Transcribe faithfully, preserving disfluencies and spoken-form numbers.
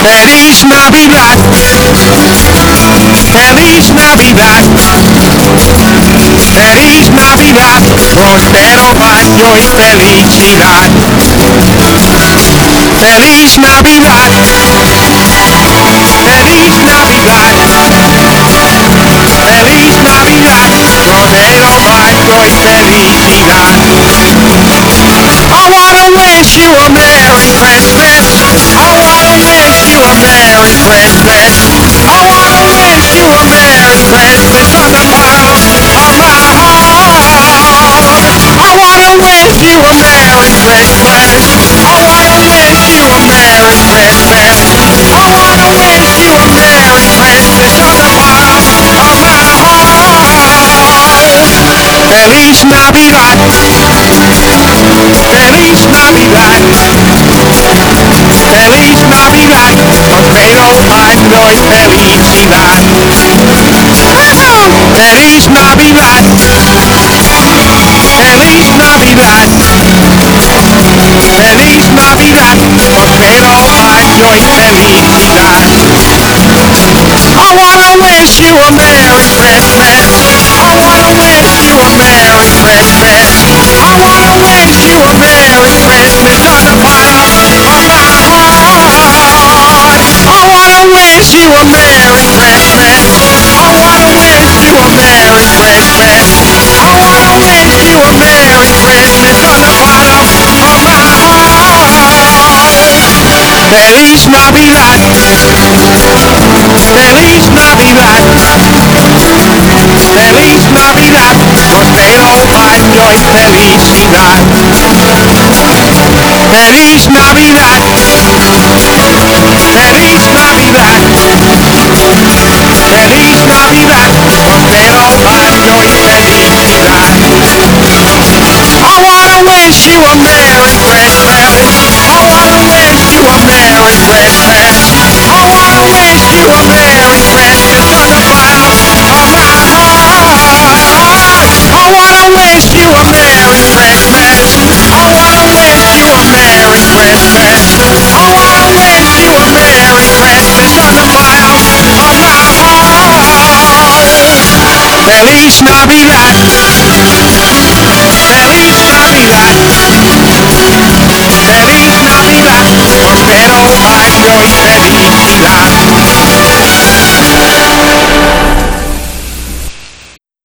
Feliz Navidad, feliz Navidad, feliz Navidad, prospero año y felicidad. Feliz Navidad, feliz Navidad, feliz Navidad, prospero año y felicidad. I wanna wish you a Merry Christmas. I wanna wish you a Merry Christmas. I wanna wish you a Merry Christmas from the bottom of my heart. I wanna wish you a Merry Christmas. I wanna wish you a Merry Christmas. I wanna wish you a Merry Christmas from the bottom of my heart. Feliz Navidad. Feliz Navidad, feliz Navidad, prospero año y felicidad. Feliz Navidad, feliz Navidad, feliz Navidad, prospero año y felicidad. I wanna wish you a Merry Christmas. I wanna wish you a Merry Christmas. I wanna wish you a Merry Christmas from the bottom of my heart. I wanna wish you a Merry Christmas. I wanna wish you a Merry Christmas. I wanna wish you a Merry Christmas from the bottom of my heart. Feliz Navidad, Feliz Navidad, Feliz Navidad, prospero año y felicidad. Feliz Navidad, Feliz Navidad, Feliz Navidad, prospero